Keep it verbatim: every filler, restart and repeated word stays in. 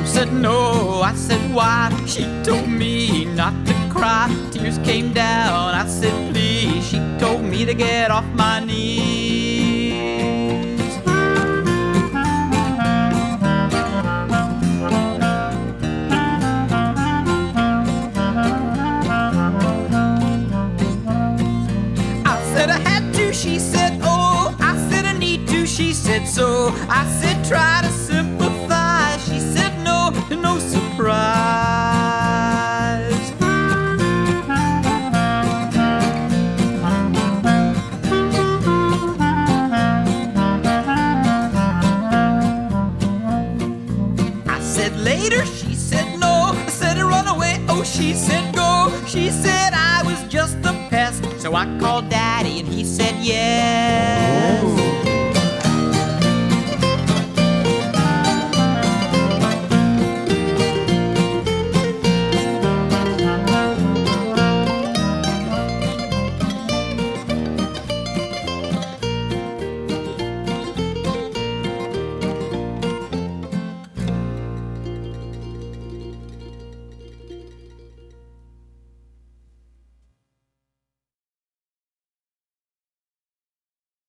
said no. I said why? She told me not to cry. Tears came down. I said please. She told me to get off my knees. I said I had to. She said oh. I said I need to. She said so. I said try to sympathize. She said no, no surprise. I said later. She said no. I said run away. Oh, she said go. She said I was just a pest. So I called Daddy and he said yes.